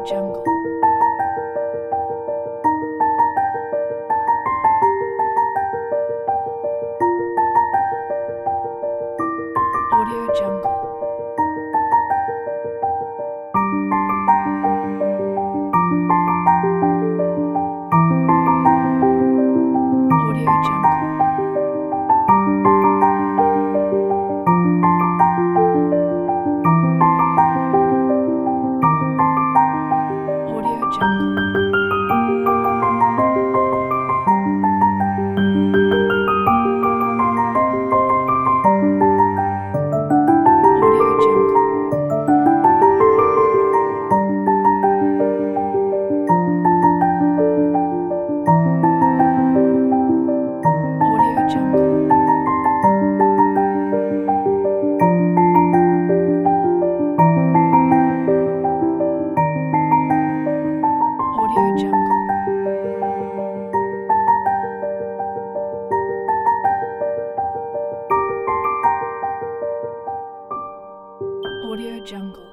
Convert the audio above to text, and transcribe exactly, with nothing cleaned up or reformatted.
Jungle. Audio Jungle. Audio Jungle. Audio Jungle. Audio Jungle. Audio Jungle. Audio Jungle. Audio Jungle.